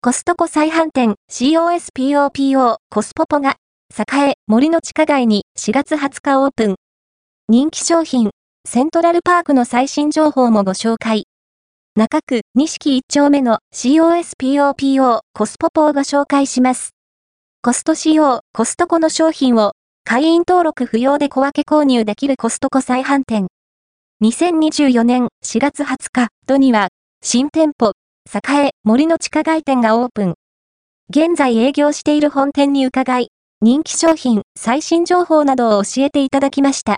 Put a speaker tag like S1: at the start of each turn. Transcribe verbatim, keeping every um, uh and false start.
S1: コストコ再販店 コスポポ コスポポが栄森の地下街にしがつはつかオープン。人気商品セントラルパークの最新情報もご紹介。中区錦いち丁目の コスポポ コスポポをご紹介します。コスト仕様コストコの商品を会員登録不要で小分け購入できるコストコ再販店。にせんにじゅうよねんしがつはつか土には新店舗栄森の地下街店がオープン。現在営業している本店に伺い、人気商品、最新情報などを教えていただきました。